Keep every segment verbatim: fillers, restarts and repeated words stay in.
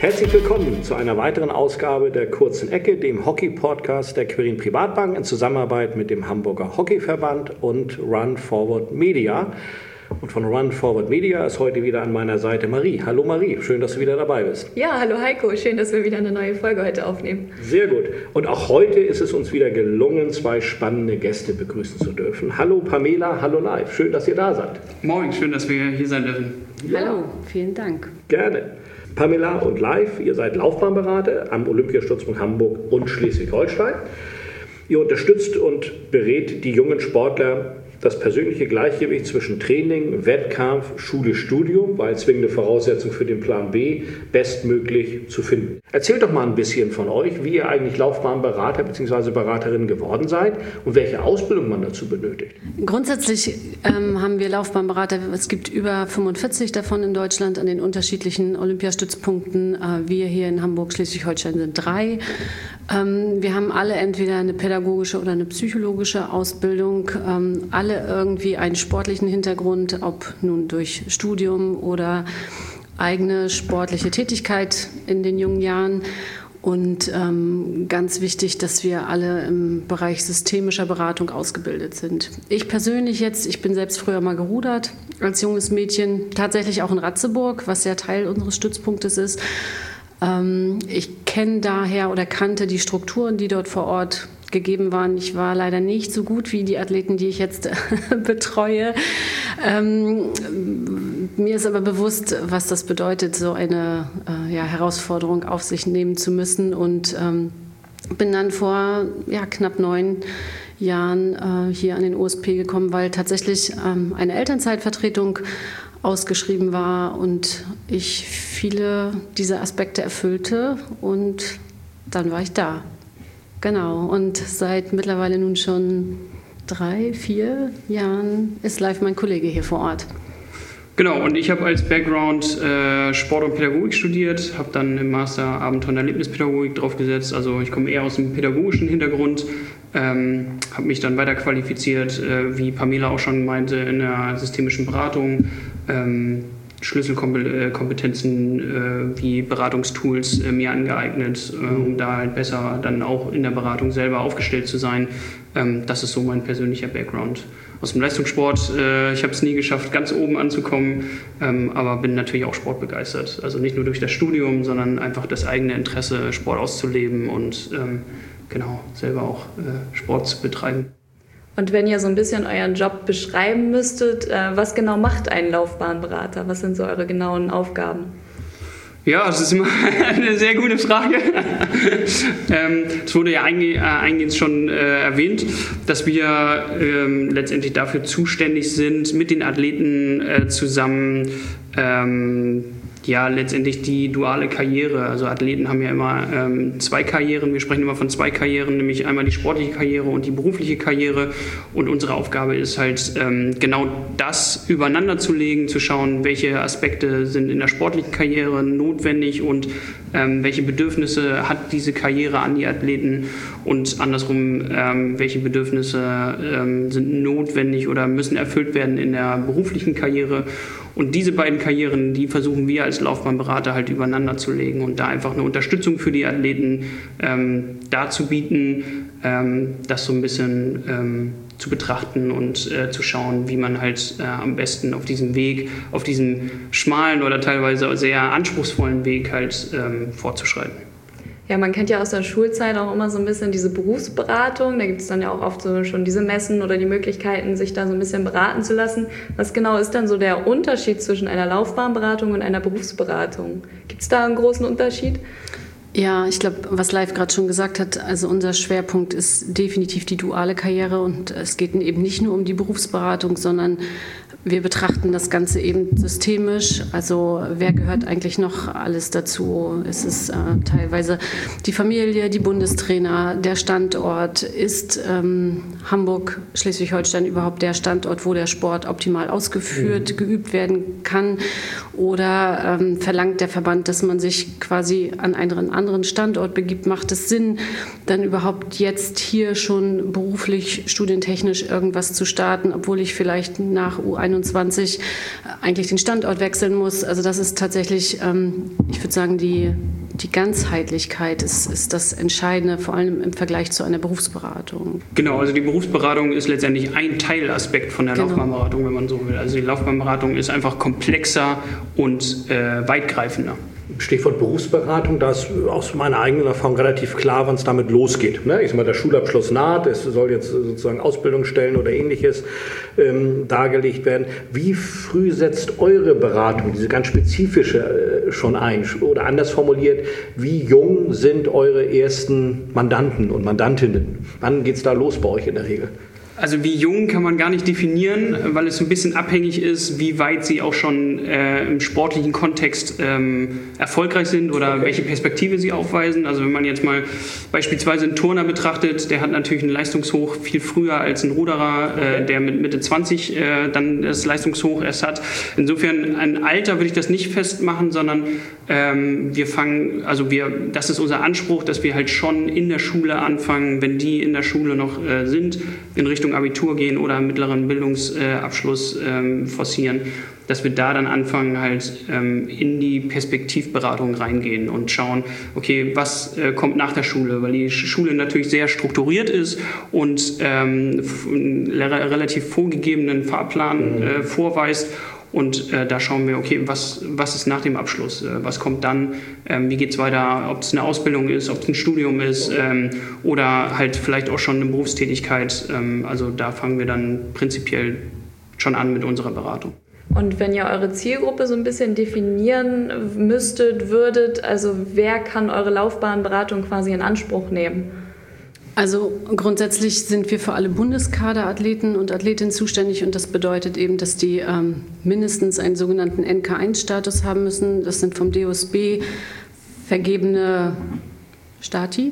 Herzlich willkommen zu einer weiteren Ausgabe der Kurzen Ecke, dem Hockey-Podcast der Quirin Privatbank in Zusammenarbeit mit dem Hamburger Hockeyverband und Run Forward Media. Und von Run Forward Media ist heute wieder an meiner Seite Marie. Hallo Marie, schön, dass du wieder dabei bist. Ja, hallo Heiko, schön, dass wir wieder eine neue Folge heute aufnehmen. Sehr gut. Und auch heute ist es uns wieder gelungen, zwei spannende Gäste begrüßen zu dürfen. Hallo Pamela, hallo Live, schön, dass ihr da seid. Moin, schön, dass wir hier sein dürfen. Ja. Hallo, vielen Dank. Gerne. Pamela und Live, ihr seid Laufbahnberater am Olympiastützpunkt Hamburg und Schleswig-Holstein. Ihr unterstützt und berät die jungen Sportler, das persönliche Gleichgewicht zwischen Training, Wettkampf, Schule, Studium, weil zwingende Voraussetzung für den Plan B, bestmöglich zu finden. Erzählt doch mal ein bisschen von euch, wie ihr eigentlich Laufbahnberater bzw. Beraterin geworden seid und welche Ausbildung man dazu benötigt. Grundsätzlich ähm, haben wir Laufbahnberater, es gibt über fünfundvierzig davon in Deutschland an den unterschiedlichen Olympiastützpunkten. Äh, wir hier in Hamburg, Schleswig-Holstein sind drei. Ähm, wir haben alle entweder eine pädagogische oder eine psychologische Ausbildung, ähm, alle irgendwie einen sportlichen Hintergrund, ob nun durch Studium oder eigene sportliche Tätigkeit in den jungen Jahren. Und ähm, ganz wichtig, dass wir alle im Bereich systemischer Beratung ausgebildet sind. Ich persönlich jetzt, ich bin selbst früher mal gerudert als junges Mädchen, tatsächlich auch in Ratzeburg, was ja Teil unseres Stützpunktes ist. Ähm, ich kenne daher oder kannte die Strukturen, die dort vor Ort gegeben waren. Ich war leider nicht so gut wie die Athleten, die ich jetzt betreue. Ähm, mir ist aber bewusst, was das bedeutet, so eine äh, ja, Herausforderung auf sich nehmen zu müssen, und ähm, bin dann vor ja, knapp neun Jahren äh, hier an den O S P gekommen, weil tatsächlich ähm, eine Elternzeitvertretung ausgeschrieben war und ich viele dieser Aspekte erfüllte, und dann war ich da. Genau, und seit mittlerweile nun schon drei, vier Jahren ist Live mein Kollege hier vor Ort. Genau, und ich habe als Background äh, Sport und Pädagogik studiert, habe dann im Master Abenteuer- und Erlebnispädagogik draufgesetzt. Also ich komme eher aus dem pädagogischen Hintergrund, ähm, habe mich dann weiter qualifiziert, äh, wie Pamela auch schon meinte, in der systemischen Beratung. Ähm, Schlüsselkompetenzen äh, wie Beratungstools äh, mir angeeignet, äh, um da halt besser dann auch in der Beratung selber aufgestellt zu sein. Ähm, das ist so mein persönlicher Background. Aus dem Leistungssport, äh, ich habe es nie geschafft, ganz oben anzukommen, ähm, aber bin natürlich auch sportbegeistert. Also nicht nur durch das Studium, sondern einfach das eigene Interesse, Sport auszuleben und ähm, genau selber auch äh, Sport zu betreiben. Und wenn ihr so ein bisschen euren Job beschreiben müsstet, äh, was genau macht ein Laufbahnberater? Was sind so eure genauen Aufgaben? Ja, das ist immer eine sehr gute Frage. ähm, es wurde ja einge- äh, eingehend schon äh, erwähnt, dass wir ähm, letztendlich dafür zuständig sind, mit den Athleten äh, zusammen ähm, ja, letztendlich die duale Karriere. Also Athleten haben ja immer ähm, zwei Karrieren. Wir sprechen immer von zwei Karrieren, nämlich einmal die sportliche Karriere und die berufliche Karriere. Und unsere Aufgabe ist halt, ähm, genau das übereinander zu legen, zu schauen, welche Aspekte sind in der sportlichen Karriere notwendig und ähm, welche Bedürfnisse hat diese Karriere an die Athleten und andersrum, ähm, welche Bedürfnisse ähm, sind notwendig oder müssen erfüllt werden in der beruflichen Karriere. Und diese beiden Karrieren, die versuchen wir als Laufbahnberater halt übereinander zu legen und da einfach eine Unterstützung für die Athleten ähm, darzubieten, ähm, das so ein bisschen ähm, zu betrachten und äh, zu schauen, wie man halt äh, am besten auf diesem Weg, auf diesem schmalen oder teilweise sehr anspruchsvollen Weg halt ähm, fortzuschreiten. Ja, man kennt ja aus der Schulzeit auch immer so ein bisschen diese Berufsberatung. Da gibt es dann ja auch oft so schon diese Messen oder die Möglichkeiten, sich da so ein bisschen beraten zu lassen. Was genau ist dann so der Unterschied zwischen einer Laufbahnberatung und einer Berufsberatung? Gibt es da einen großen Unterschied? Ja, ich glaube, was Live gerade schon gesagt hat, also unser Schwerpunkt ist definitiv die duale Karriere, und es geht eben nicht nur um die Berufsberatung, sondern wir betrachten das Ganze eben systemisch. Also wer gehört eigentlich noch alles dazu? Es ist äh, teilweise die Familie, die Bundestrainer, der Standort. Ist ähm, Hamburg, Schleswig-Holstein überhaupt der Standort, wo der Sport optimal ausgeführt, mhm. geübt werden kann? Oder ähm, verlangt der Verband, dass man sich quasi an einen anderen Standort begibt, macht es Sinn, dann überhaupt jetzt hier schon beruflich, studientechnisch irgendwas zu starten, obwohl ich vielleicht nach U einundzwanzig eigentlich den Standort wechseln muss. Also das ist tatsächlich, ähm, ich würde sagen, die, die Ganzheitlichkeit ist, ist das Entscheidende, vor allem im Vergleich zu einer Berufsberatung. Genau, also die Berufsberatung ist letztendlich ein Teilaspekt von der Genau. Laufbahnberatung, wenn man so will. Also die Laufbahnberatung ist einfach komplexer und äh, weitgreifender. Stichwort Berufsberatung, da ist aus meiner eigenen Erfahrung relativ klar, wann es damit losgeht. Ne? Ich sag mal, der Schulabschluss naht, es soll jetzt sozusagen Ausbildungsstellen oder Ähnliches ähm, dargelegt werden. Wie früh setzt eure Beratung, diese ganz spezifische, äh, schon ein? Oder anders formuliert, wie jung sind eure ersten Mandanten und Mandantinnen? Wann geht es da los bei euch in der Regel? Also wie jung kann man gar nicht definieren, weil es ein bisschen abhängig ist, wie weit sie auch schon äh, im sportlichen Kontext ähm, erfolgreich sind oder okay. welche Perspektive sie aufweisen. Also wenn man jetzt mal beispielsweise einen Turner betrachtet, der hat natürlich einen Leistungshoch viel früher als ein Ruderer, okay. äh, der mit Mitte zwanzig äh, dann das Leistungshoch erst hat. Insofern ein Alter würde ich das nicht festmachen, sondern ähm, wir fangen, also wir, das ist unser Anspruch, dass wir halt schon in der Schule anfangen, wenn die in der Schule noch äh, sind, in Richtung Abitur gehen oder mittleren Bildungsabschluss ähm, forcieren, dass wir da dann anfangen, halt ähm, in die Perspektivberatung reingehen und schauen, okay, was äh, kommt nach der Schule, weil die Schule natürlich sehr strukturiert ist und ähm, einen relativ vorgegebenen Fahrplan äh, vorweist. Und äh, da schauen wir, okay, was, was ist nach dem Abschluss? Äh, was kommt dann? Ähm, wie geht es weiter? Ob es eine Ausbildung ist, ob es ein Studium ist ähm, oder halt vielleicht auch schon eine Berufstätigkeit. Ähm, also da fangen wir dann prinzipiell schon an mit unserer Beratung. Und wenn ihr eure Zielgruppe so ein bisschen definieren müsstet, würdet, also wer kann eure Laufbahnberatung quasi in Anspruch nehmen? Also grundsätzlich sind wir für alle Bundeskaderathleten und Athletinnen zuständig und das bedeutet eben, dass die ähm, mindestens einen sogenannten N K eins Status haben müssen. Das sind vom D O S B vergebene Stati.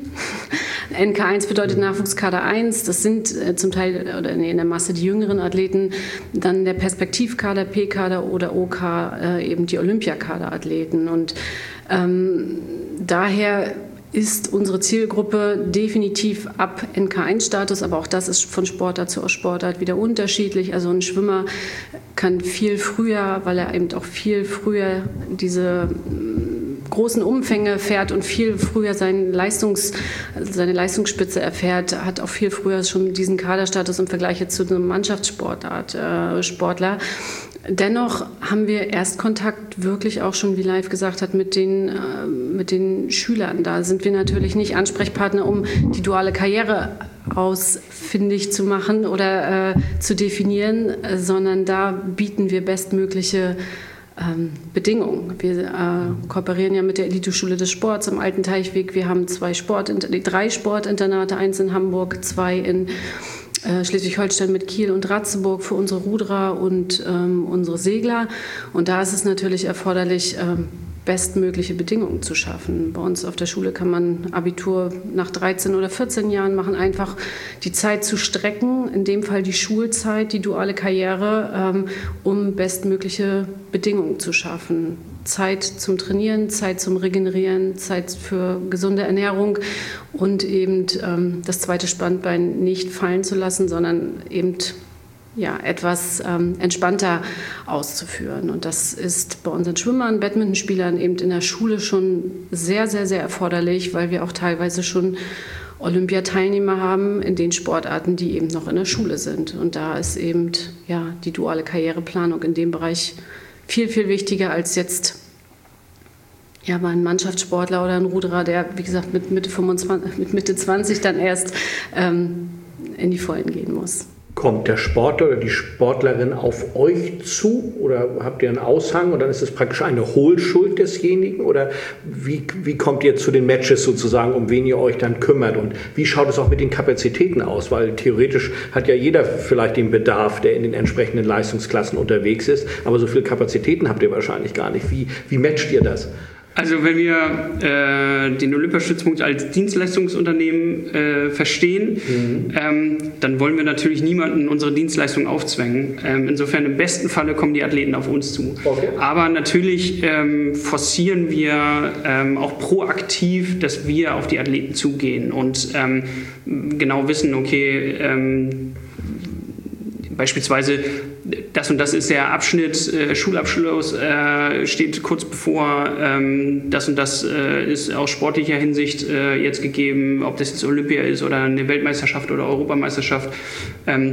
N K eins bedeutet Nachwuchskader eins, das sind äh, zum Teil oder nee, in der Masse die jüngeren Athleten, dann der Perspektivkader, P-Kader oder O K, äh, eben die Olympiakaderathleten. Und ähm, daher ist unsere Zielgruppe definitiv ab N K eins Status, aber auch das ist von Sportart zu Sportart wieder unterschiedlich. Also ein Schwimmer kann viel früher, weil er eben auch viel früher diese großen Umfänge fährt und viel früher seinen Leistungs, seine Leistungsspitze erfährt, hat auch viel früher schon diesen Kaderstatus im Vergleich jetzt zu einem Mannschaftssportart, äh, Sportler. Dennoch haben wir Erstkontakt wirklich auch schon, wie Live gesagt hat, mit den, äh, mit den Schülern. Da sind wir natürlich nicht Ansprechpartner, um die duale Karriere ausfindig zu machen oder äh, zu definieren, äh, sondern da bieten wir bestmögliche ähm, Bedingungen. Wir äh, kooperieren ja mit der Eliteschule des Sports am Alten Teichweg. Wir haben zwei Sport, drei Sportinternate, eins in Hamburg, zwei in Schleswig-Holstein mit Kiel und Ratzeburg für unsere Ruderer und ähm, unsere Segler. Und da ist es natürlich erforderlich, ähm, bestmögliche Bedingungen zu schaffen. Bei uns auf der Schule kann man Abitur nach dreizehn oder vierzehn Jahren machen, einfach die Zeit zu strecken, in dem Fall die Schulzeit, die duale Karriere, ähm, um bestmögliche Bedingungen zu schaffen. Zeit zum Trainieren, Zeit zum Regenerieren, Zeit für gesunde Ernährung und eben ähm, das zweite Standbein nicht fallen zu lassen, sondern eben ja, etwas ähm, entspannter auszuführen. Und das ist bei unseren Schwimmern, Badmintonspielern eben in der Schule schon sehr, sehr, sehr erforderlich, weil wir auch teilweise schon Olympiateilnehmer haben in den Sportarten, die eben noch in der Schule sind. Und da ist eben ja, die duale Karriereplanung in dem Bereich viel, viel wichtiger als jetzt ja, mal ein Mannschaftssportler oder ein Ruderer, der, wie gesagt, mit Mitte fünfundzwanzig, mit Mitte zwanzig dann erst ähm, in die Vollen gehen muss. Kommt der Sportler oder die Sportlerin auf euch zu oder habt ihr einen Aushang und dann ist es praktisch eine Hohlschuld desjenigen oder wie, wie kommt ihr zu den Matches sozusagen, um wen ihr euch dann kümmert und wie schaut es auch mit den Kapazitäten aus, weil theoretisch hat ja jeder vielleicht den Bedarf, der in den entsprechenden Leistungsklassen unterwegs ist, aber so viele Kapazitäten habt ihr wahrscheinlich gar nicht. Wie, wie matcht ihr das? Also wenn wir äh, den Olympiastützpunkt als Dienstleistungsunternehmen äh, verstehen, mhm. ähm, dann wollen wir natürlich niemanden unsere Dienstleistung aufzwängen. Ähm, insofern im besten Falle kommen die Athleten auf uns zu. Okay. Aber natürlich ähm, forcieren wir ähm, auch proaktiv, dass wir auf die Athleten zugehen und ähm, genau wissen, okay, ähm, beispielsweise das und das ist der Abschnitt, äh, Schulabschluss äh, steht kurz bevor, ähm, das und das äh, ist aus sportlicher Hinsicht äh, jetzt gegeben, ob das jetzt Olympia ist oder eine Weltmeisterschaft oder Europameisterschaft. Ähm,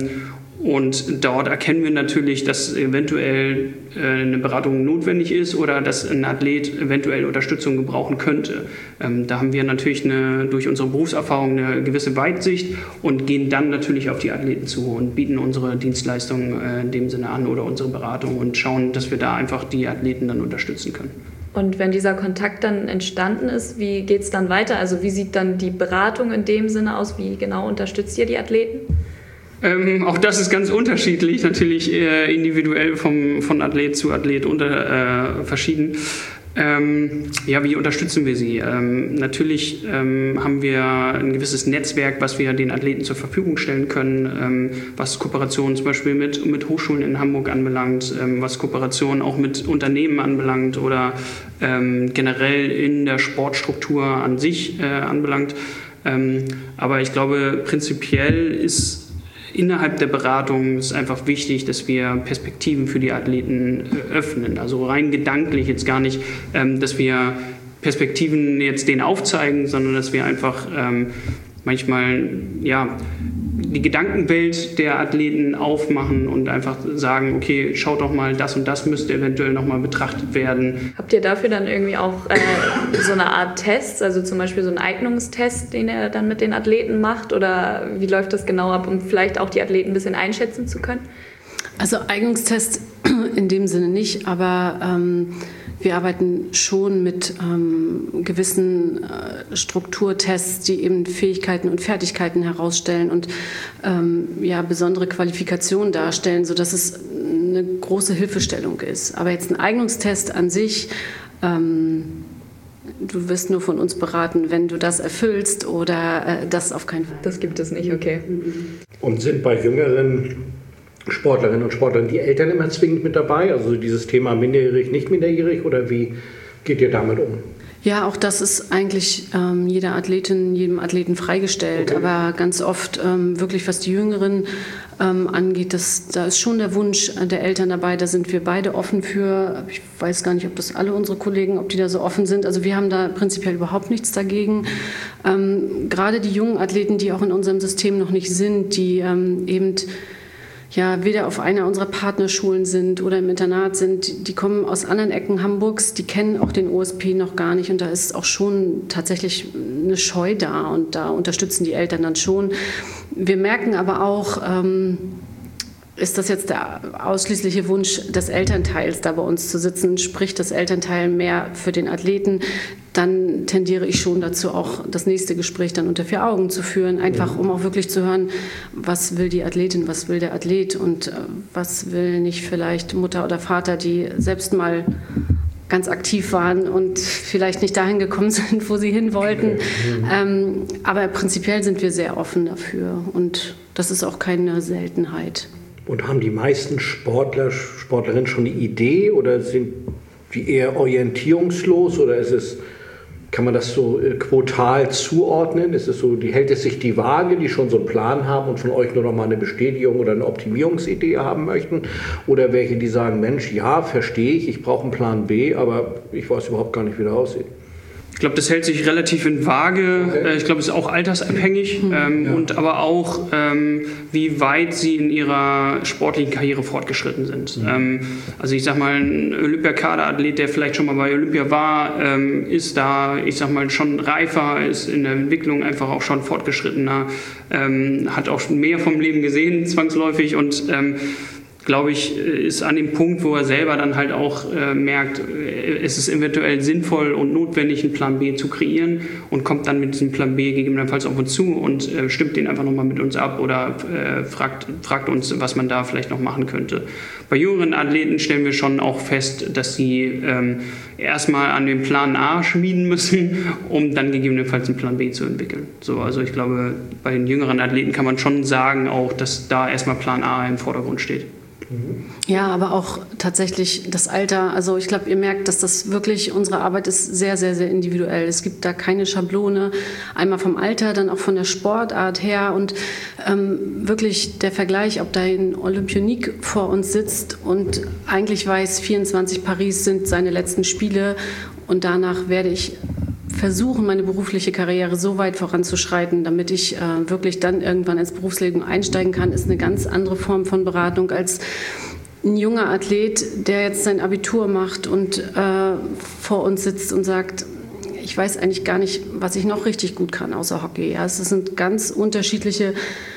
Und dort erkennen wir natürlich, dass eventuell äh, eine Beratung notwendig ist oder dass ein Athlet eventuell Unterstützung gebrauchen könnte. Ähm, da haben wir natürlich eine, durch unsere Berufserfahrung eine gewisse Weitsicht und gehen dann natürlich auf die Athleten zu und bieten unsere Dienstleistungen äh, in dem Sinne an oder unsere Beratung und schauen, dass wir da einfach die Athleten dann unterstützen können. Und wenn dieser Kontakt dann entstanden ist, wie geht es dann weiter? Also wie sieht dann die Beratung in dem Sinne aus? Wie genau unterstützt ihr die Athleten? Ähm, auch das ist ganz unterschiedlich, natürlich äh, individuell vom, von Athlet zu Athlet unter, äh, verschieden. Ähm, ja, wie unterstützen wir sie? Ähm, natürlich ähm, haben wir ein gewisses Netzwerk, was wir den Athleten zur Verfügung stellen können, ähm, was Kooperationen zum Beispiel mit, mit Hochschulen in Hamburg anbelangt, ähm, was Kooperationen auch mit Unternehmen anbelangt oder ähm, generell in der Sportstruktur an sich äh, anbelangt. Ähm, aber ich glaube, prinzipiell ist innerhalb der Beratung ist einfach wichtig, dass wir Perspektiven für die Athleten öffnen. Also rein gedanklich jetzt gar nicht, ähm, dass wir Perspektiven jetzt denen aufzeigen, sondern dass wir einfach ähm, manchmal ja, die Gedankenwelt der Athleten aufmachen und einfach sagen, okay, schaut doch mal, das und das müsste eventuell nochmal betrachtet werden. Habt ihr dafür dann irgendwie auch äh, so eine Art Tests, also zum Beispiel so einen Eignungstest, den ihr dann mit den Athleten macht? Oder wie läuft das genau ab, um vielleicht auch die Athleten ein bisschen einschätzen zu können? Also Eignungstest in dem Sinne nicht, aber ähm, wir arbeiten schon mit ähm, gewissen äh, Strukturtests, die eben Fähigkeiten und Fertigkeiten herausstellen und ähm, ja, besondere Qualifikationen darstellen, sodass es eine große Hilfestellung ist. Aber jetzt ein Eignungstest an sich, ähm, du wirst nur von uns beraten, wenn du das erfüllst oder äh, das auf keinen Fall. Das gibt es nicht, okay. Und sind bei jüngeren Sportlerinnen und Sportlern die Eltern immer zwingend mit dabei? Also dieses Thema minderjährig, nicht minderjährig, oder wie geht ihr damit um? Ja, auch das ist eigentlich ähm, jeder Athletin, jedem Athleten freigestellt. Okay. Aber ganz oft ähm, wirklich, was die Jüngeren ähm, angeht, das, da ist schon der Wunsch der Eltern dabei. Da sind wir beide offen für. Ich weiß gar nicht, ob das alle unsere Kollegen, ob die da so offen sind. Also wir haben da prinzipiell überhaupt nichts dagegen. Ähm, gerade die jungen Athleten, die auch in unserem System noch nicht sind, die ähm, eben ja weder auf einer unserer Partnerschulen sind oder im Internat sind, die kommen aus anderen Ecken Hamburgs, die kennen auch den O S P noch gar nicht und da ist auch schon tatsächlich eine Scheu da und da unterstützen die Eltern dann schon. Wir merken aber auch, ähm, ist das jetzt der ausschließliche Wunsch des Elternteils, da bei uns zu sitzen, spricht das Elternteil mehr für den Athleten, dann tendiere ich schon dazu, auch das nächste Gespräch dann unter vier Augen zu führen, einfach um auch wirklich zu hören, was will die Athletin, was will der Athlet und äh, was will nicht vielleicht Mutter oder Vater, die selbst mal ganz aktiv waren und vielleicht nicht dahin gekommen sind, wo sie hin wollten. Ähm, aber prinzipiell sind wir sehr offen dafür und das ist auch keine Seltenheit. Und haben die meisten Sportler, Sportlerinnen schon eine Idee oder sind die eher orientierungslos oder ist es, kann man das so äh, quotal zuordnen? Ist es so, die hält es sich die Waage, die schon so einen Plan haben und von euch nur noch mal eine Bestätigung oder eine Optimierungsidee haben möchten? Oder welche, die sagen, Mensch, ja, verstehe ich, ich brauche einen Plan B, aber ich weiß überhaupt gar nicht, wie der aussieht? Ich glaube, das hält sich relativ in Waage. Okay. Ich glaube, es ist auch altersabhängig, mhm. ähm, ja. und aber auch, ähm, wie weit sie in ihrer sportlichen Karriere fortgeschritten sind. Mhm. Ähm, also ich sag mal, ein Olympiakaderathlet, der vielleicht schon mal bei Olympia war, ähm, ist da, ich sag mal, schon reifer, ist in der Entwicklung einfach auch schon fortgeschrittener, ähm, hat auch mehr vom Leben gesehen, zwangsläufig und ähm, ich glaube ich, ist an dem Punkt, wo er selber dann halt auch äh, merkt, äh, es ist eventuell sinnvoll und notwendig, einen Plan B zu kreieren und kommt dann mit diesem Plan B gegebenenfalls auf uns zu und äh, stimmt den einfach nochmal mit uns ab oder äh, fragt, fragt uns, was man da vielleicht noch machen könnte. Bei jüngeren Athleten stellen wir schon auch fest, dass sie ähm, erstmal an den Plan A schmieden müssen, um dann gegebenenfalls einen Plan B zu entwickeln. So, also ich glaube, bei den jüngeren Athleten kann man schon sagen auch, dass da erstmal Plan A im Vordergrund steht. Ja, aber auch tatsächlich das Alter. Also ich glaube, ihr merkt, dass das wirklich, unsere Arbeit ist sehr, sehr, sehr individuell. Es gibt da keine Schablone, einmal vom Alter, dann auch von der Sportart her und ähm, wirklich der Vergleich, ob da ein Olympionik vor uns sitzt und eigentlich weiß, vierundzwanzig Paris sind seine letzten Spiele und danach werde ich versuchen, meine berufliche Karriere so weit voranzuschreiten, damit ich äh, wirklich dann irgendwann ins Berufsleben einsteigen kann, ist eine ganz andere Form von Beratung als ein junger Athlet, der jetzt sein Abitur macht und äh, vor uns sitzt und sagt, ich weiß eigentlich gar nicht, was ich noch richtig gut kann außer Hockey. Ja, es sind ganz unterschiedliche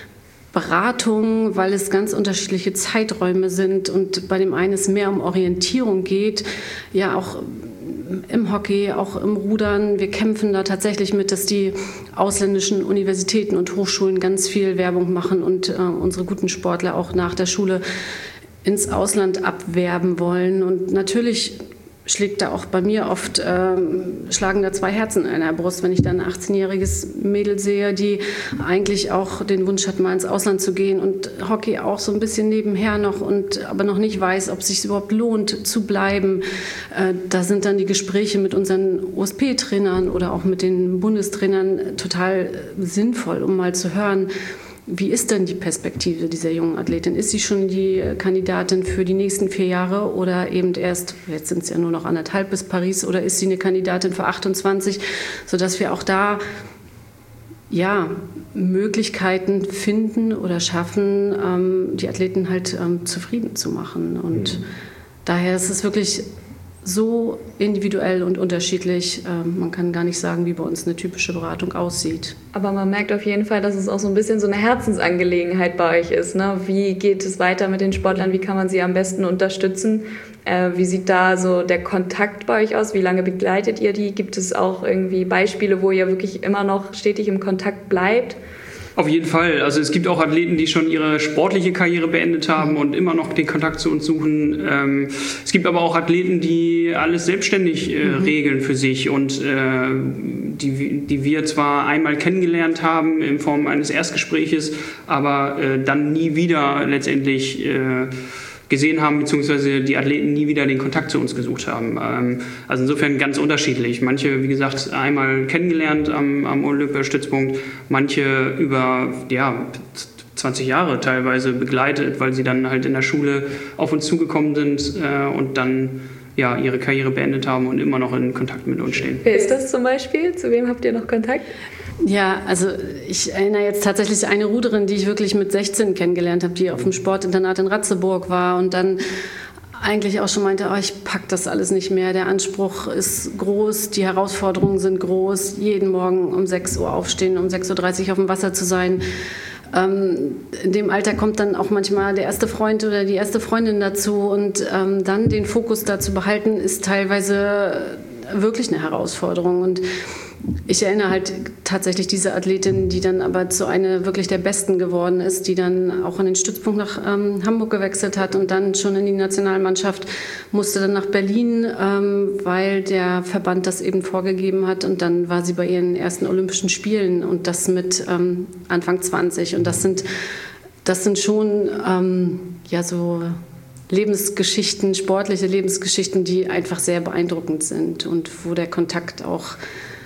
Beratungen, weil es ganz unterschiedliche Zeiträume sind und bei dem einen es mehr um Orientierung geht, ja auch im Hockey, auch im Rudern. Wir kämpfen da tatsächlich mit, dass die ausländischen Universitäten und Hochschulen ganz viel Werbung machen und äh, unsere guten Sportler auch nach der Schule ins Ausland abwerben wollen. Und natürlich schlägt da auch bei mir oft, äh, schlagen da zwei Herzen in der Brust, wenn ich dann ein achtzehnjähriges Mädel sehe, die eigentlich auch den Wunsch hat, mal ins Ausland zu gehen und Hockey auch so ein bisschen nebenher noch und aber noch nicht weiß, ob es sich überhaupt lohnt zu bleiben. Äh, da sind dann die Gespräche mit unseren O S P-Trainern oder auch mit den Bundestrainern total sinnvoll, um mal zu hören, wie ist denn die Perspektive dieser jungen Athletin? Ist sie schon die Kandidatin für die nächsten vier Jahre oder eben erst, jetzt sind es ja nur noch anderthalb bis Paris, oder ist sie eine Kandidatin für achtundzwanzig, sodass wir auch da ja, Möglichkeiten finden oder schaffen, ähm, die Athleten halt ähm, zufrieden zu machen. Und mhm. daher ist es wirklich so individuell und unterschiedlich. Ähm, man kann gar nicht sagen, wie bei uns eine typische Beratung aussieht. Aber man merkt auf jeden Fall, dass es auch so ein bisschen so eine Herzensangelegenheit bei euch ist. Ne? Wie geht es weiter mit den Sportlern? Wie kann man sie am besten unterstützen? Äh, wie sieht da so der Kontakt bei euch aus? Wie lange begleitet ihr die? Gibt es auch irgendwie Beispiele, wo ihr wirklich immer noch stetig im Kontakt bleibt? Auf jeden Fall. Also es gibt auch Athleten, die schon ihre sportliche Karriere beendet haben und immer noch den Kontakt zu uns suchen. Ähm, es gibt aber auch Athleten, die alles selbstständig äh, mhm. regeln für sich und äh, die, die wir zwar einmal kennengelernt haben in Form eines Erstgespräches, aber äh, dann nie wieder letztendlich äh, gesehen haben, beziehungsweise die Athleten nie wieder den Kontakt zu uns gesucht haben. Ähm, also insofern ganz unterschiedlich. Manche, wie gesagt, einmal kennengelernt am, am Olympiastützpunkt, manche über ja, zwanzig Jahre teilweise begleitet, weil sie dann halt in der Schule auf uns zugekommen sind äh, und dann ja, ihre Karriere beendet haben und immer noch in Kontakt mit uns stehen. Wer ist das zum Beispiel? Zu wem habt ihr noch Kontakt? Ja, also ich erinnere jetzt tatsächlich eine Ruderin, die ich wirklich mit sechzehn kennengelernt habe, die auf dem Sportinternat in Ratzeburg war und dann eigentlich auch schon meinte, oh, ich pack das alles nicht mehr, der Anspruch ist groß, die Herausforderungen sind groß, jeden Morgen um sechs Uhr aufstehen, um sechs Uhr dreißig auf dem Wasser zu sein. Ähm, in dem Alter kommt dann auch manchmal der erste Freund oder die erste Freundin dazu und ähm, dann den Fokus da zu behalten, ist teilweise wirklich eine Herausforderung. Und ich erinnere halt tatsächlich diese Athletin, die dann aber zu einer wirklich der Besten geworden ist, die dann auch in den Stützpunkt nach ähm, Hamburg gewechselt hat und dann schon in die Nationalmannschaft musste dann nach Berlin, ähm, weil der Verband das eben vorgegeben hat. Und dann war sie bei ihren ersten Olympischen Spielen und das mit ähm, Anfang zwanzig. Und das sind, das sind schon ähm, ja so Lebensgeschichten, sportliche Lebensgeschichten, die einfach sehr beeindruckend sind und wo der Kontakt auch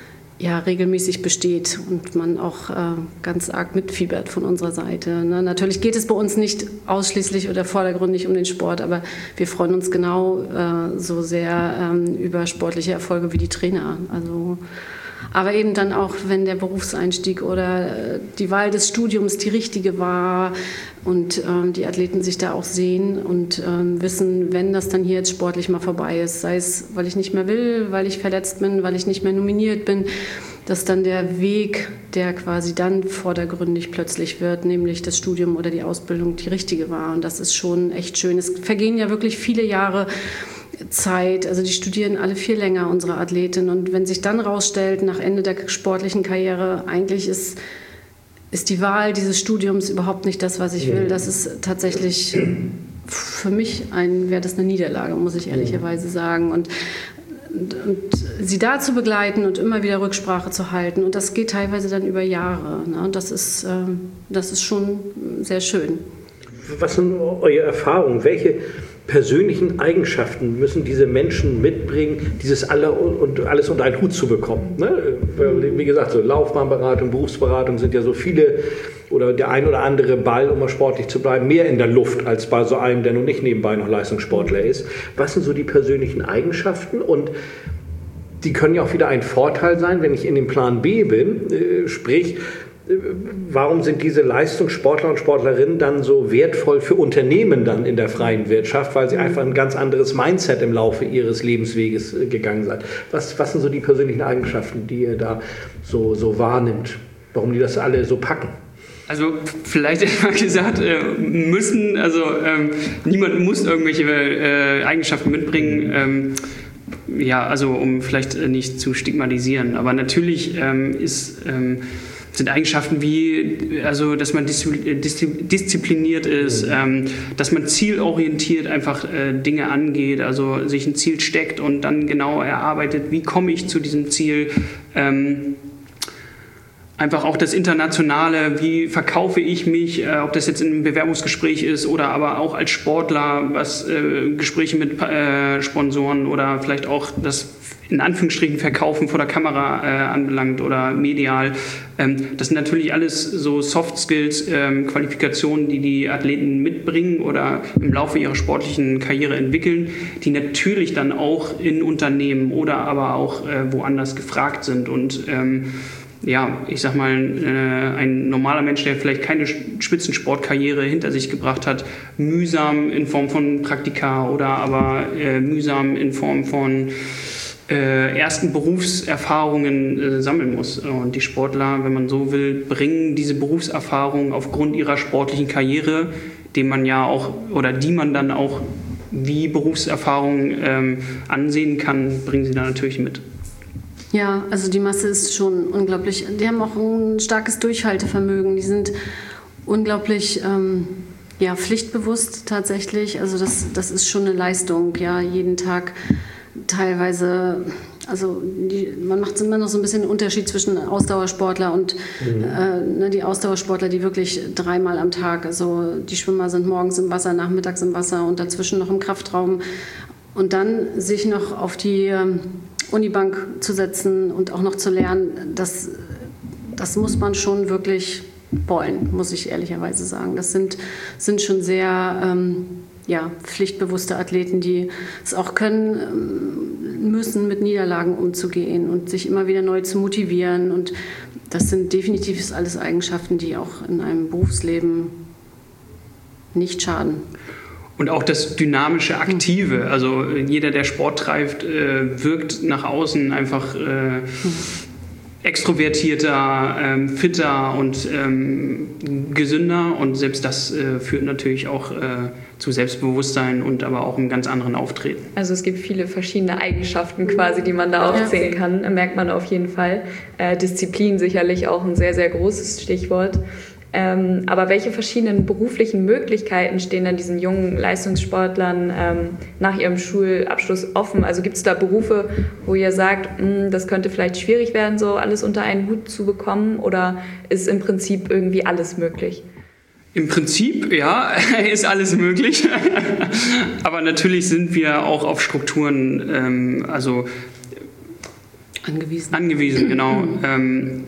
ja, regelmäßig besteht und man auch äh, ganz arg mitfiebert von unserer Seite. Ne? Natürlich geht es bei uns nicht ausschließlich oder vordergründig um den Sport, aber wir freuen uns genau äh, so sehr ähm, über sportliche Erfolge wie die Trainer. Also Aber eben dann auch, wenn der Berufseinstieg oder die Wahl des Studiums die richtige war und ähm, die Athleten sich da auch sehen und ähm, wissen, wenn das dann hier jetzt sportlich mal vorbei ist, sei es, weil ich nicht mehr will, weil ich verletzt bin, weil ich nicht mehr nominiert bin, dass dann der Weg, der quasi dann vordergründig plötzlich wird, nämlich das Studium oder die Ausbildung, die richtige war. Und das ist schon echt schön. Es vergehen ja wirklich viele Jahre Zeit, also die studieren alle viel länger, unsere Athletinnen. Und wenn sich dann rausstellt, nach Ende der sportlichen Karriere, eigentlich ist, ist die Wahl dieses Studiums überhaupt nicht das, was ich will. Das ist tatsächlich für mich ein, wäre das eine Niederlage, muss ich ehrlicherweise sagen. Und Und, und sie da zu begleiten und immer wieder Rücksprache zu halten. Und das geht teilweise dann über Jahre. Ne? Das ist, ähm, das ist schon sehr schön. Was sind eure Erfahrungen? Welche persönlichen Eigenschaften müssen diese Menschen mitbringen, dieses alle und alles unter einen Hut zu bekommen? Ne? Wie gesagt, so Laufbahnberatung, Berufsberatung sind ja so viele oder der ein oder andere Ball, um mal sportlich zu bleiben, mehr in der Luft als bei so einem, der nun nicht nebenbei noch Leistungssportler ist. Was sind so die persönlichen Eigenschaften? Und die können ja auch wieder ein Vorteil sein, wenn ich in dem Plan B bin, äh, sprich, äh, warum sind diese Leistungssportler und Sportlerinnen dann so wertvoll für Unternehmen dann in der freien Wirtschaft, weil sie einfach ein ganz anderes Mindset im Laufe ihres Lebensweges äh, gegangen sind. Was, was sind so die persönlichen Eigenschaften, die ihr da so, so wahrnimmt? Warum die das alle so packen? Also vielleicht mal gesagt, äh, müssen, also ähm, niemand muss irgendwelche äh, Eigenschaften mitbringen, ähm, ja, also um vielleicht nicht zu stigmatisieren, aber natürlich ähm, ist, ähm, sind Eigenschaften wie, also dass man diszipliniert ist, ähm, dass man zielorientiert einfach äh, Dinge angeht, also sich ein Ziel steckt und dann genau erarbeitet, wie komme ich zu diesem Ziel, ähm, einfach auch das Internationale, wie verkaufe ich mich, äh, ob das jetzt in einem Bewerbungsgespräch ist oder aber auch als Sportler, was äh, Gespräche mit äh, Sponsoren oder vielleicht auch das in Anführungsstrichen Verkaufen vor der Kamera äh, anbelangt oder medial. Ähm, das sind natürlich alles so Soft Skills, ähm, Qualifikationen, die die Athleten mitbringen oder im Laufe ihrer sportlichen Karriere entwickeln, die natürlich dann auch in Unternehmen oder aber auch äh, woanders gefragt sind und ähm, ja, ich sag mal, äh, ein normaler Mensch, der vielleicht keine Spitzensportkarriere hinter sich gebracht hat, mühsam in Form von Praktika oder aber äh, mühsam in Form von äh, ersten Berufserfahrungen äh, sammeln muss. Und die Sportler, wenn man so will, bringen diese Berufserfahrung aufgrund ihrer sportlichen Karriere, den man ja auch oder die man dann auch wie Berufserfahrung ähm, ansehen kann, bringen sie da natürlich mit. Ja, also die Masse ist schon unglaublich. Die haben auch ein starkes Durchhaltevermögen. Die sind unglaublich ähm, ja, pflichtbewusst tatsächlich. Also das, das ist schon eine Leistung, ja, jeden Tag teilweise. Also die, man macht immer noch so ein bisschen einen Unterschied zwischen Ausdauersportler und mhm. äh, ne, die Ausdauersportler, die wirklich dreimal am Tag, also die Schwimmer sind morgens im Wasser, nachmittags im Wasser und dazwischen noch im Kraftraum. Und dann sich noch auf die ähm, Unibank zu setzen und auch noch zu lernen, das, das muss man schon wirklich wollen, muss ich ehrlicherweise sagen. Das sind, sind schon sehr ähm, ja, pflichtbewusste Athleten, die es auch können ähm, müssen, mit Niederlagen umzugehen und sich immer wieder neu zu motivieren. Und das sind definitiv alles Eigenschaften, die auch in einem Berufsleben nicht schaden. Und auch das dynamische Aktive, also jeder, der Sport treibt, äh, wirkt nach außen einfach äh, extrovertierter, ähm, fitter und ähm, gesünder und selbst das äh, führt natürlich auch äh, zu Selbstbewusstsein und aber auch einem ganz anderen Auftreten. Also es gibt viele verschiedene Eigenschaften quasi, die man da aufzählen kann, merkt man auf jeden Fall. Äh, Disziplin sicherlich auch ein sehr, sehr großes Stichwort. Ähm, aber welche verschiedenen beruflichen Möglichkeiten stehen dann diesen jungen Leistungssportlern ähm, nach ihrem Schulabschluss offen? Also gibt es da Berufe, wo ihr sagt, mh, das könnte vielleicht schwierig werden, so alles unter einen Hut zu bekommen? Oder ist im Prinzip irgendwie alles möglich? Im Prinzip, ja, ist alles möglich. Aber natürlich sind wir auch auf Strukturen, ähm, also angewiesen. Angewiesen, genau. ähm,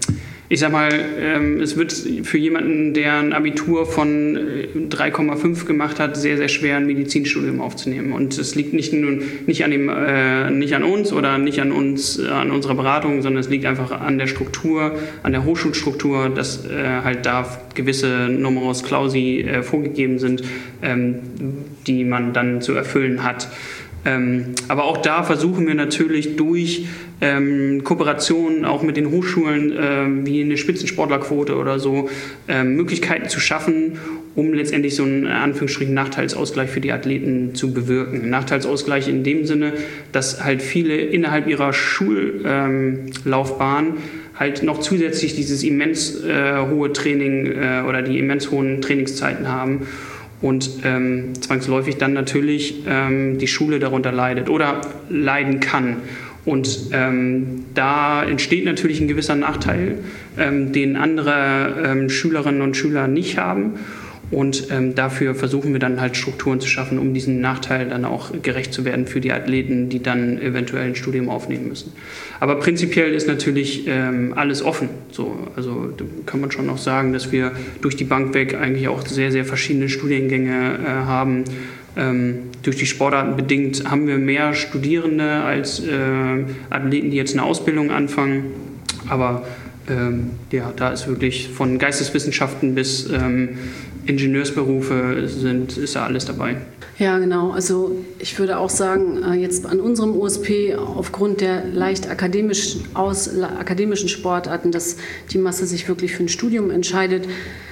ich sag mal, ähm, es wird für jemanden, der ein Abitur von drei Komma fünf gemacht hat, sehr, sehr schwer, ein Medizinstudium aufzunehmen. Und es liegt nicht nur nicht an dem, äh, nicht an uns oder nicht an uns, äh, an unserer Beratung, sondern es liegt einfach an der Struktur, an der Hochschulstruktur, dass äh, halt da gewisse Numerus Clausi äh, vorgegeben sind, ähm, die man dann zu erfüllen hat. Ähm, aber auch da versuchen wir natürlich durch ähm, Kooperationen auch mit den Hochschulen ähm, wie eine Spitzensportlerquote oder so ähm, Möglichkeiten zu schaffen, um letztendlich so einen Anführungsstrichen Nachteilsausgleich für die Athleten zu bewirken. Nachteilsausgleich in dem Sinne, dass halt viele innerhalb ihrer Schullaufbahn ähm, halt noch zusätzlich dieses immens äh, hohe Training äh, oder die immens hohen Trainingszeiten haben. Und ähm, zwangsläufig dann natürlich ähm, die Schule darunter leidet oder leiden kann. Und ähm, da entsteht natürlich ein gewisser Nachteil, ähm, den andere ähm, Schülerinnen und Schüler nicht haben. Und ähm, dafür versuchen wir dann halt Strukturen zu schaffen, um diesen Nachteil dann auch gerecht zu werden für die Athleten, die dann eventuell ein Studium aufnehmen müssen. Aber prinzipiell ist natürlich ähm, alles offen. So, also da kann man schon noch sagen, dass wir durch die Bank weg eigentlich auch sehr, sehr verschiedene Studiengänge äh, haben. Ähm, durch die Sportarten bedingt haben wir mehr Studierende als äh, Athleten, die jetzt eine Ausbildung anfangen. Aber ähm, ja, da ist wirklich von Geisteswissenschaften bis ähm, Ingenieursberufe sind, ist da alles dabei. Ja, genau. Also ich würde auch sagen, jetzt an unserem U S P aufgrund der leicht akademischen, aus, akademischen Sportarten, dass die Masse sich wirklich für ein Studium entscheidet.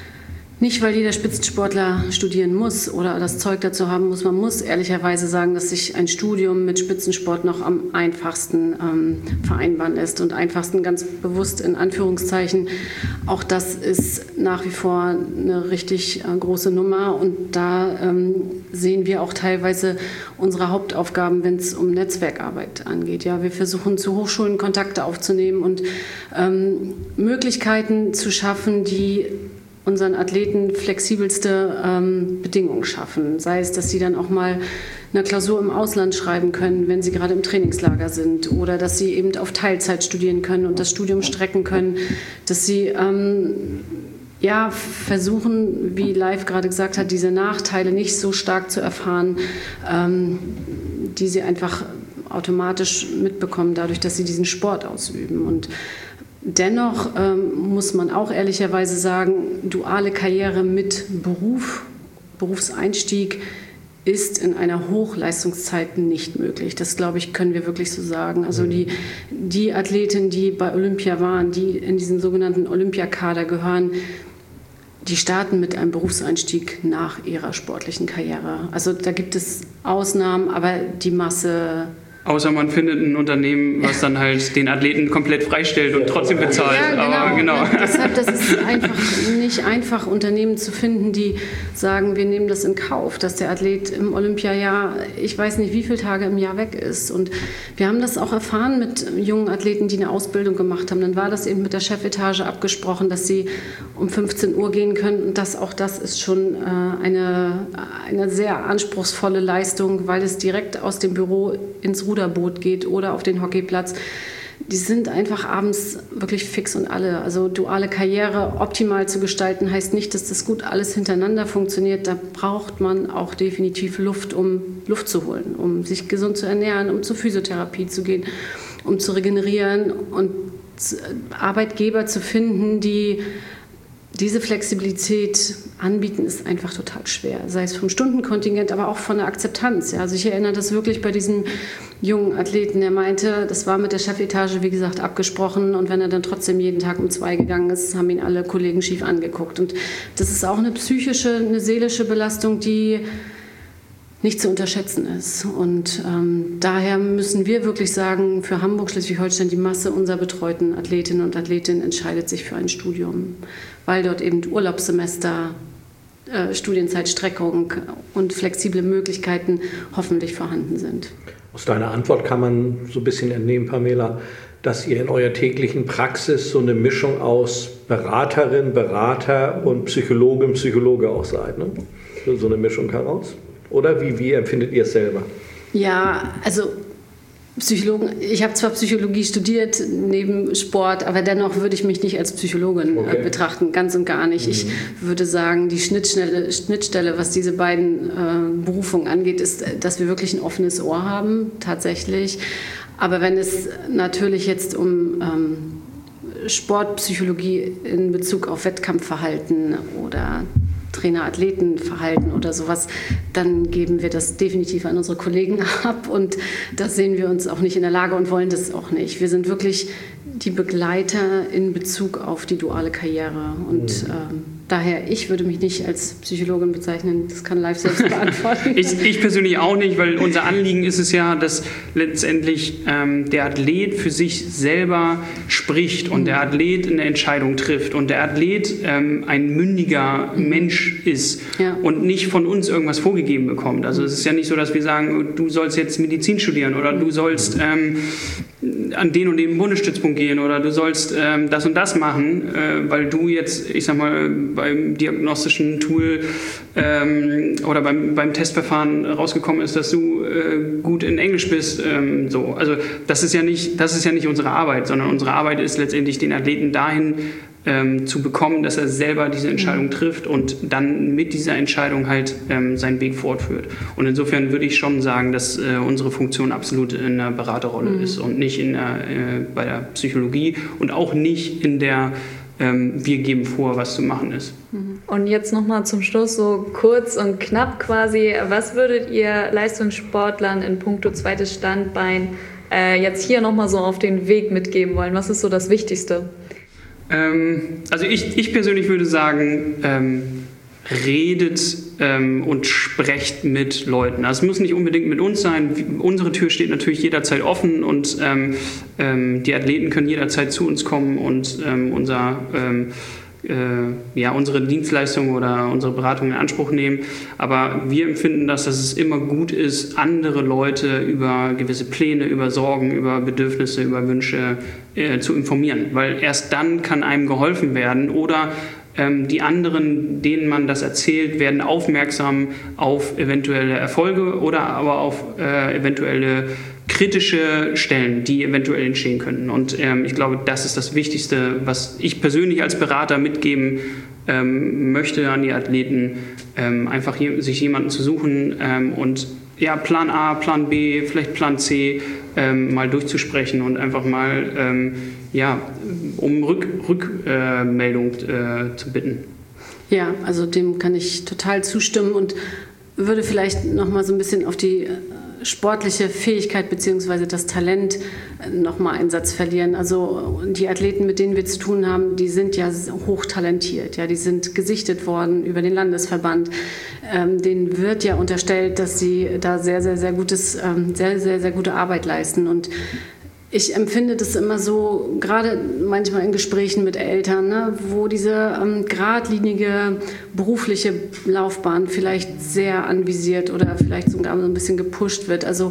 Nicht, weil jeder Spitzensportler studieren muss oder das Zeug dazu haben muss. Man muss ehrlicherweise sagen, dass sich ein Studium mit Spitzensport noch am einfachsten ähm, vereinbaren lässt. Und einfachsten ganz bewusst in Anführungszeichen. Auch das ist nach wie vor eine richtig äh, große Nummer. Und da ähm, sehen wir auch teilweise unsere Hauptaufgaben, wenn es um Netzwerkarbeit angeht. Ja, wir versuchen zu Hochschulen Kontakte aufzunehmen und ähm, Möglichkeiten zu schaffen, die unseren Athleten flexibelste ähm, Bedingungen schaffen. Sei es, dass sie dann auch mal eine Klausur im Ausland schreiben können, wenn sie gerade im Trainingslager sind, oder dass sie eben auf Teilzeit studieren können und das Studium strecken können, dass sie ähm, ja, versuchen, wie Live gerade gesagt hat, diese Nachteile nicht so stark zu erfahren, ähm, die sie einfach automatisch mitbekommen, dadurch, dass sie diesen Sport ausüben. Und dennoch ähm, muss man auch ehrlicherweise sagen, duale Karriere mit Beruf, Berufseinstieg ist in einer Hochleistungszeit nicht möglich. Das, glaube ich, können wir wirklich so sagen. Also die, die Athleten, die bei Olympia waren, die in diesen sogenannten Olympiakader gehören, die starten mit einem Berufseinstieg nach ihrer sportlichen Karriere. Also da gibt es Ausnahmen, aber die Masse... Außer man findet ein Unternehmen, was dann halt den Athleten komplett freistellt und trotzdem bezahlt. Ja, genau. Aber genau. Ja, deshalb, das ist einfach nicht einfach, Unternehmen zu finden, die sagen, wir nehmen das in Kauf, dass der Athlet im Olympiajahr, ich weiß nicht, wie viele Tage im Jahr weg ist. Und wir haben das auch erfahren mit jungen Athleten, die eine Ausbildung gemacht haben. Dann war das eben mit der Chefetage abgesprochen, dass sie um fünfzehn Uhr gehen können. Und das, auch das ist schon äh, eine, eine sehr anspruchsvolle Leistung, weil es direkt aus dem Büro ins Ruderboot geht oder auf den Hockeyplatz. Die sind einfach abends wirklich fix und alle. Also duale Karriere optimal zu gestalten, heißt nicht, dass das gut alles hintereinander funktioniert. Da braucht man auch definitiv Luft, um Luft zu holen, um sich gesund zu ernähren, um zur Physiotherapie zu gehen, um zu regenerieren und Arbeitgeber zu finden, die diese Flexibilität anbieten, ist einfach total schwer. Sei es vom Stundenkontingent, aber auch von der Akzeptanz. Ja. Also ich erinnere das wirklich bei diesem jungen Athleten, der meinte, das war mit der Chefetage, wie gesagt, abgesprochen. Und wenn er dann trotzdem jeden Tag um zwei gegangen ist, haben ihn alle Kollegen schief angeguckt. Und das ist auch eine psychische, eine seelische Belastung, die nicht zu unterschätzen ist. Und ähm, daher müssen wir wirklich sagen, für Hamburg, Schleswig-Holstein, die Masse unserer betreuten Athletinnen und Athletinnen entscheidet sich für ein Studium, weil dort eben Urlaubssemester, äh, Studienzeitstreckung und flexible Möglichkeiten hoffentlich vorhanden sind. Aus deiner Antwort kann man so ein bisschen entnehmen, Pamela, dass ihr in eurer täglichen Praxis so eine Mischung aus Beraterin, Berater und Psychologin, Psychologe auch seid. Ne? So eine Mischung heraus. Oder wie, wie empfindet ihr es selber? Ja, also Psychologen, ich habe zwar Psychologie studiert neben Sport, aber dennoch würde ich mich nicht als Psychologin okay. äh, betrachten, ganz und gar nicht. Mhm. Ich würde sagen, die Schnittstelle, Schnittstelle, was diese beiden äh, Berufungen angeht, ist, dass wir wirklich ein offenes Ohr haben, tatsächlich. Aber wenn es natürlich jetzt um ähm, Sportpsychologie in Bezug auf Wettkampfverhalten oder Trainer-Athleten-Verhalten oder sowas, dann geben wir das definitiv an unsere Kollegen ab und da sehen wir uns auch nicht in der Lage und wollen das auch nicht. Wir sind wirklich die Begleiter in Bezug auf die duale Karriere und mhm. ähm, daher, ich würde mich nicht als Psychologin bezeichnen, das kann Live selbst beantworten. ich, ich persönlich auch nicht, weil unser Anliegen ist es ja, dass letztendlich ähm, der Athlet für sich selber spricht und mhm. der Athlet eine Entscheidung trifft und der Athlet ähm, ein mündiger mhm. Mensch ist ja. und nicht von uns irgendwas vorgegeben bekommt. Also es ist ja nicht so, dass wir sagen, du sollst jetzt Medizin studieren oder du sollst ähm, an den und den Bundesstützpunkt gehen oder du sollst ähm, das und das machen, äh, weil du jetzt, ich sag mal, beim diagnostischen Tool ähm, oder beim, beim Testverfahren rausgekommen ist, dass du äh, gut in Englisch bist. Ähm, so. Also das ist ja nicht, das ist ja nicht unsere Arbeit, sondern unsere Arbeit ist letztendlich, den Athleten dahin ähm, zu bekommen, dass er selber diese Entscheidung trifft und dann mit dieser Entscheidung halt ähm, seinen Weg fortführt. Und insofern würde ich schon sagen, dass äh, unsere Funktion absolut in der Beraterrolle mhm. ist und nicht in der, äh, bei der Psychologie und auch nicht in der ähm, wir geben vor, was zu machen ist. Und jetzt nochmal zum Schluss so kurz und knapp quasi, was würdet ihr Leistungssportlern in puncto zweites Standbein äh, jetzt hier nochmal so auf den Weg mitgeben wollen? Was ist so das Wichtigste? Ähm, also ich, ich persönlich würde sagen, ähm, redet ähm, und sprecht mit Leuten. Also es muss nicht unbedingt mit uns sein. Unsere Tür steht natürlich jederzeit offen und ähm, ähm, die Athleten können jederzeit zu uns kommen und ähm, unser, ähm, äh, ja, unsere Dienstleistung oder unsere Beratung in Anspruch nehmen. Aber wir empfinden das, dass es immer gut ist, andere Leute über gewisse Pläne, über Sorgen, über Bedürfnisse, über Wünsche äh, zu informieren. Weil erst dann kann einem geholfen werden oder die anderen, denen man das erzählt, werden aufmerksam auf eventuelle Erfolge oder aber auf äh, eventuelle kritische Stellen, die eventuell entstehen könnten. Und ähm, ich glaube, das ist das Wichtigste, was ich persönlich als Berater mitgeben ähm, möchte an die Athleten, ähm, einfach je, sich jemanden zu suchen ähm, und ja, Plan A, Plan B, vielleicht Plan C ähm, mal durchzusprechen und einfach mal ähm, ja, um Rückmeldung Rück, äh, äh, zu bitten. Ja, also dem kann ich total zustimmen und würde vielleicht noch mal so ein bisschen auf die sportliche Fähigkeit bzw. das Talent noch mal einen Satz verlieren. Also die Athleten, mit denen wir zu tun haben, die sind ja hochtalentiert. Ja, die sind gesichtet worden über den Landesverband. Ähm, denen wird ja unterstellt, dass sie da sehr, sehr, sehr gutes, ähm, sehr, sehr, sehr gute Arbeit leisten. Und ich empfinde das immer so, gerade manchmal in Gesprächen mit Eltern, ne, wo diese ähm, geradlinige berufliche Laufbahn vielleicht sehr anvisiert oder vielleicht sogar so ein bisschen gepusht wird. Also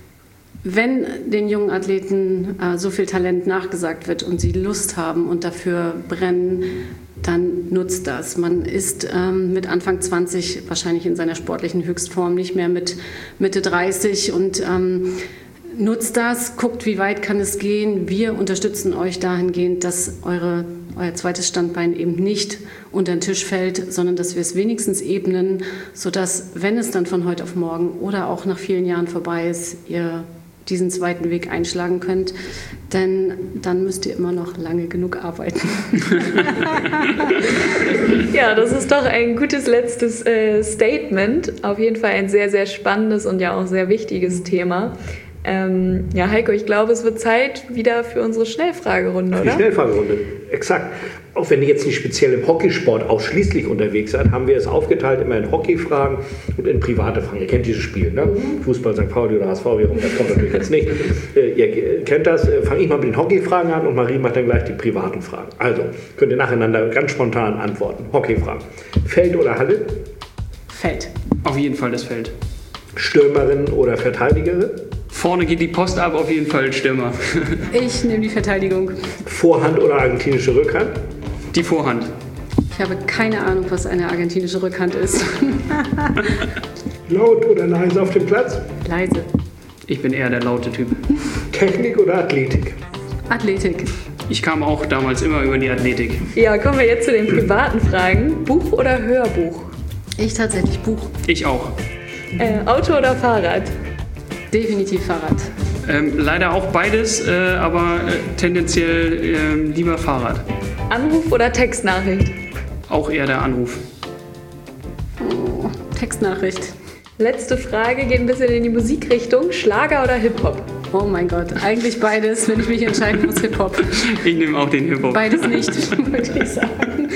wenn den jungen Athleten äh, so viel Talent nachgesagt wird und sie Lust haben und dafür brennen, dann nutzt das. Man ist ähm, mit Anfang zwanzig wahrscheinlich in seiner sportlichen Höchstform, nicht mehr mit Mitte dreißig und ähm, nutzt das, guckt, wie weit kann es gehen. Wir unterstützen euch dahingehend, dass eure, euer zweites Standbein eben nicht unter den Tisch fällt, sondern dass wir es wenigstens ebnen, sodass, wenn es dann von heute auf morgen oder auch nach vielen Jahren vorbei ist, ihr diesen zweiten Weg einschlagen könnt, denn dann müsst ihr immer noch lange genug arbeiten. Ja, das ist doch ein gutes letztes äh, Statement. Auf jeden Fall ein sehr, sehr spannendes und ja auch sehr wichtiges Thema. Ähm, ja, Heiko, ich glaube, es wird Zeit wieder für unsere Schnellfragerunde, oder? Die Schnellfragerunde, exakt. Auch wenn ihr jetzt nicht speziell im Hockeysport ausschließlich unterwegs seid, haben wir es aufgeteilt immer in Hockeyfragen und in private Fragen. Ihr kennt dieses Spiel, ne? Mhm. Fußball, Sankt Pauli oder H S V, wie auch immer, das kommt natürlich jetzt nicht. Äh, ihr kennt das. Äh, Fange ich mal mit den Hockeyfragen an und Marie macht dann gleich die privaten Fragen. Also, könnt ihr nacheinander ganz spontan antworten. Hockeyfragen. Feld oder Halle? Feld. Auf jeden Fall das Feld. Stürmerin oder Verteidigerin? Vorne geht die Post ab, auf jeden Fall Stürmer. Ich nehme die Verteidigung. Vorhand oder argentinische Rückhand? Die Vorhand. Ich habe keine Ahnung, was eine argentinische Rückhand ist. Laut oder leise auf dem Platz? Leise. Ich bin eher der laute Typ. Technik oder Athletik? Athletik. Ich kam auch damals immer über die Athletik. Ja, kommen wir jetzt zu den privaten Fragen. Buch oder Hörbuch? Ich tatsächlich Buch. Ich auch. Äh, Auto oder Fahrrad? Definitiv Fahrrad. Ähm, leider auch beides, äh, aber äh, tendenziell äh, lieber Fahrrad. Anruf oder Textnachricht? Auch eher der Anruf. Oh, Textnachricht. Letzte Frage, geht ein bisschen in die Musikrichtung. Schlager oder Hip-Hop? Oh mein Gott, eigentlich beides, wenn ich mich entscheiden muss, Hip-Hop. Ich nehme auch den Hip-Hop. Beides nicht, würde ich sagen.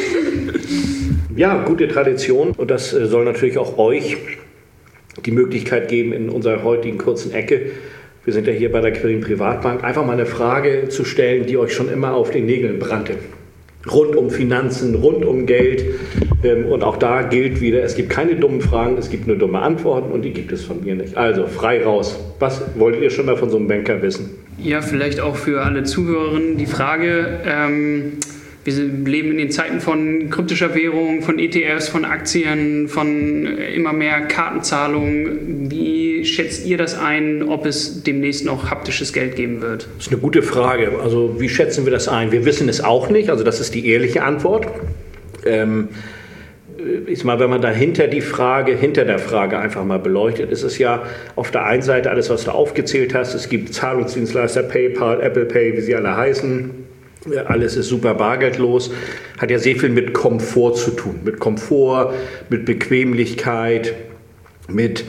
Ja, gute Tradition und das äh, soll natürlich auch euch die Möglichkeit geben, in unserer heutigen kurzen Ecke, wir sind ja hier bei der Quirin Privatbank, einfach mal eine Frage zu stellen, die euch schon immer auf den Nägeln brannte. Rund um Finanzen, rund um Geld. Ähm, und auch da gilt wieder, es gibt keine dummen Fragen, es gibt nur dumme Antworten und die gibt es von mir nicht. Also frei raus. Was wolltet ihr schon mal von so einem Banker wissen? Ja, vielleicht auch für alle Zuhörerinnen die Frage, ähm, wir leben in den Zeiten von kryptischer Währung, von E T Fs, von Aktien, von immer mehr Kartenzahlungen. Wie schätzt ihr das ein, ob es demnächst noch haptisches Geld geben wird? Das ist eine gute Frage. Also wie schätzen wir das ein? Wir wissen es auch nicht. Also das ist die ehrliche Antwort. Ähm, ich mal, wenn man dahinter die Frage, hinter der Frage einfach mal beleuchtet, ist es ja auf der einen Seite alles, was du aufgezählt hast. Es gibt Zahlungsdienstleister, PayPal, Apple Pay, wie sie alle heißen. Alles ist super bargeldlos, hat ja sehr viel mit Komfort zu tun. Mit Komfort, mit Bequemlichkeit, mit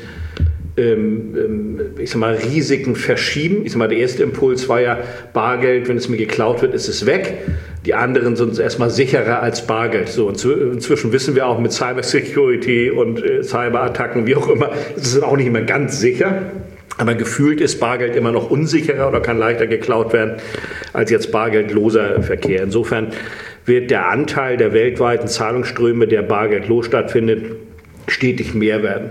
ähm, ich sag mal, Risiken verschieben. Ich sag mal, der erste Impuls war ja, Bargeld, wenn es mir geklaut wird, ist es weg. Die anderen sind erstmal sicherer als Bargeld. So, inzwischen wissen wir auch mit Cybersecurity und äh, Cyberattacken, wie auch immer, ist es auch nicht mehr ganz sicher. Aber gefühlt ist Bargeld immer noch unsicherer oder kann leichter geklaut werden als jetzt bargeldloser Verkehr. Insofern wird der Anteil der weltweiten Zahlungsströme, der bargeldlos stattfindet, stetig mehr werden.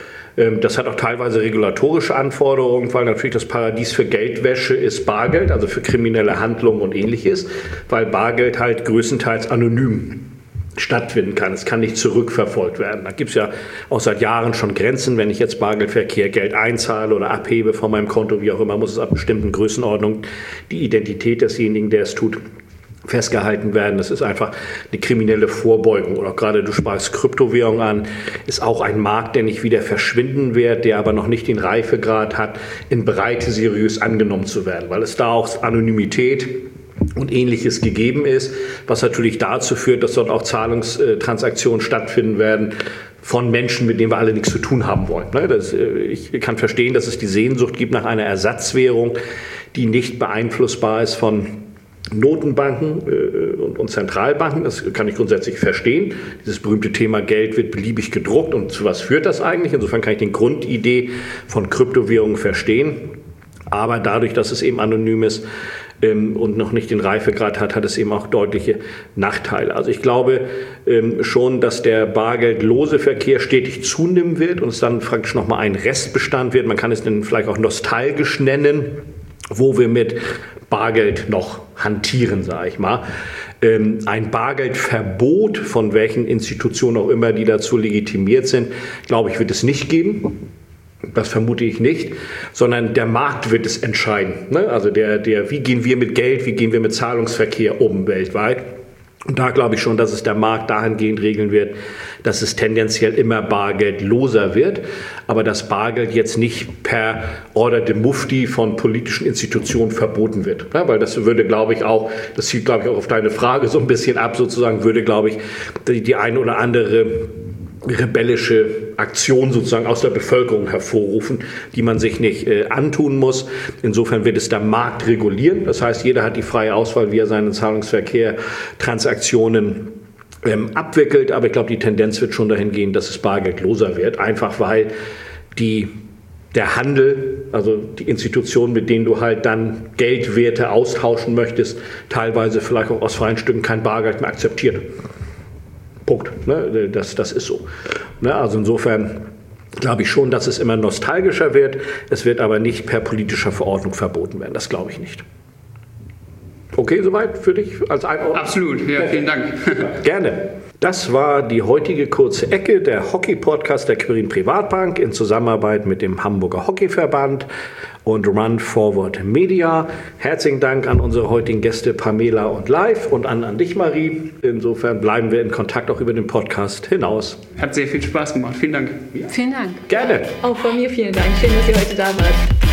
Das hat auch teilweise regulatorische Anforderungen, weil natürlich das Paradies für Geldwäsche ist Bargeld, also für kriminelle Handlungen und Ähnliches, weil Bargeld halt größtenteils anonym stattfinden kann. Es kann nicht zurückverfolgt werden. Da gibt es ja auch seit Jahren schon Grenzen. Wenn ich jetzt Bargeldverkehr Geld einzahle oder abhebe von meinem Konto, wie auch immer, muss es ab bestimmten Größenordnungen die Identität desjenigen, der es tut, festgehalten werden. Das ist einfach eine kriminelle Vorbeugung. Oder gerade du sprachst Kryptowährung an, ist auch ein Markt, der nicht wieder verschwinden wird, der aber noch nicht den Reifegrad hat, in Breite seriös angenommen zu werden, weil es da auch Anonymität und Ähnliches gegeben ist, was natürlich dazu führt, dass dort auch Zahlungstransaktionen stattfinden werden von Menschen, mit denen wir alle nichts zu tun haben wollen. Das, ich kann verstehen, dass es die Sehnsucht gibt nach einer Ersatzwährung, die nicht beeinflussbar ist von Notenbanken und Zentralbanken. Das kann ich grundsätzlich verstehen. Dieses berühmte Thema Geld wird beliebig gedruckt und zu was führt das eigentlich? Insofern kann ich die Grundidee von Kryptowährungen verstehen. Aber dadurch, dass es eben anonym ist, Ähm, und noch nicht den Reifegrad hat, hat es eben auch deutliche Nachteile. Also ich glaube ähm, schon, dass der bargeldlose Verkehr stetig zunehmen wird und es dann praktisch nochmal ein Restbestand wird. Man kann es dann vielleicht auch nostalgisch nennen, wo wir mit Bargeld noch hantieren, sage ich mal. Ähm, ein Bargeldverbot, von welchen Institutionen auch immer, die dazu legitimiert sind, glaube ich, wird es nicht geben. Das vermute ich nicht, sondern der Markt wird es entscheiden. Ne? Also der, der, wie gehen wir mit Geld, wie gehen wir mit Zahlungsverkehr um weltweit? Und da glaube ich schon, dass es der Markt dahingehend regeln wird, dass es tendenziell immer bargeldloser wird, aber das Bargeld jetzt nicht per Order de Mufti von politischen Institutionen verboten wird. Ja, weil das würde, glaube ich, auch, das zielt, glaube ich, auch auf deine Frage so ein bisschen ab, sozusagen, würde, glaube ich, die, die eine oder andere rebellische Aktion sozusagen aus der Bevölkerung hervorrufen, die man sich nicht äh, antun muss. Insofern wird es der Markt regulieren. Das heißt, jeder hat die freie Auswahl, wie er seinen Zahlungsverkehr, Transaktionen ähm, abwickelt. Aber ich glaube, die Tendenz wird schon dahin gehen, dass es bargeldloser wird. Einfach weil die, der Handel, also die Institutionen, mit denen du halt dann Geldwerte austauschen möchtest, teilweise vielleicht auch aus freien Stücken kein Bargeld mehr akzeptiert. Punkt. Ne? Das, das ist so. Ne? Also insofern glaube ich schon, dass es immer nostalgischer wird. Es wird aber nicht per politischer Verordnung verboten werden. Das glaube ich nicht. Okay, soweit für dich als Einordnung? Absolut, ja, vielen Dank. Gerne. Das war die heutige kurze Ecke, der Hockey-Podcast der Quirin Privatbank in Zusammenarbeit mit dem Hamburger Hockeyverband und Run Forward Media. Herzlichen Dank an unsere heutigen Gäste Pamela und Live und an, an dich, Marie. Insofern bleiben wir in Kontakt auch über den Podcast hinaus. Hat sehr viel Spaß gemacht. Vielen Dank. Vielen Dank. Gerne. Auch von mir vielen Dank. Schön, dass ihr heute da wart.